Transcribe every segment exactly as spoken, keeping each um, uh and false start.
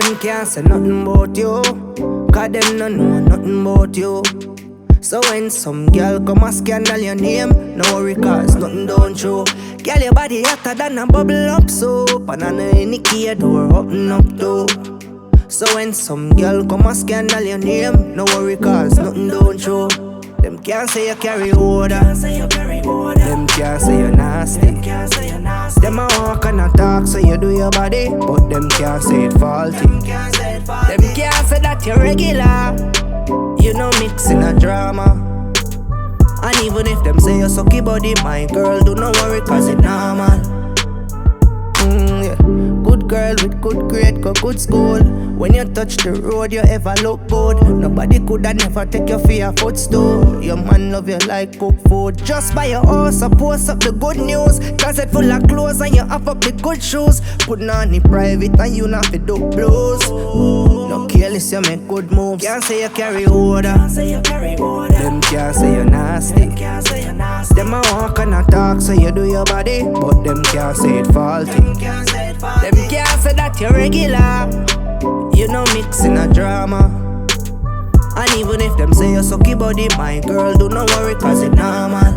Them can't say nothing about you, cause them no know nothing about you. So when some girl come and scandal your name, no worry cause nothing don't show. Girl, your body hotter than a bubble up soap, and I know any key door open up too. So when some girl come and scandal your name, no worry cause nothing don't show. Them can't say you carry order, them can't say you're nasty. Them a walk and a talk so you do your body, but them can't say it faulty. Them can't say that you're regular, you know mixing a drama. And even if them say you sucky body, my girl, do not worry cause it normal. Mm, yeah. Good girl with good grade, go good school. When you touch the road, you ever look good. Nobody coulda never take you for your footstool. Your man love you like cook food. Just buy your house and post up the good news. Closet full of clothes and you have up the good shoes. Putting on the private and you not fi do blues. No careless, you make good moves. Can't say you carry order, them can't say you're nasty. Them a walk and a talk so you do your body, but them can't say it faulty. Them can't say that you're regular, you know mixing a drama. And even if them say you sucky body, my girl, do not worry cause it normal.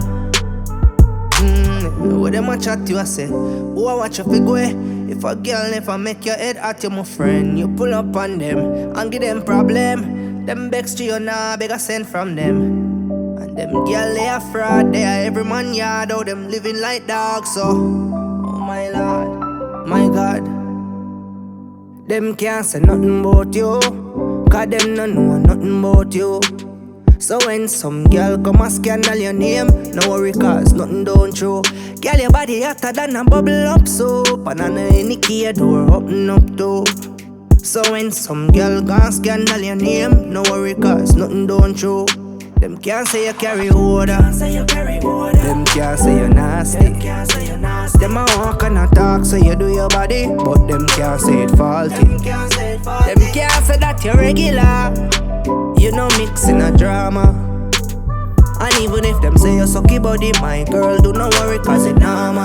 Mm, when them a chat you I say, who I watch you fi go? If a girl never make your head hot, you my friend. You pull up on them and give them problem. Them begs to you now, beg a send from them. And them girl they are fraud, they are every man yard. How them living like dogs, so oh my lord, my god. Them can't say nothing about you, cause them no know nothing about you. So when some girl come and scandal your name, no worry cause nothing don't show. Girl, your body hotter than a bubble up soap, and I know any key door open up too. So when some girl gon' scandal your name, no worry cause nothing don't show. Them can't say you carry order, them can't say you're nasty. Them a walk and a talk so you do your body, but them can't say it faulty. Them can't say that you're regular, you know mixing a drama. And even if them say you sucky body, my girl, do not worry cause it normal.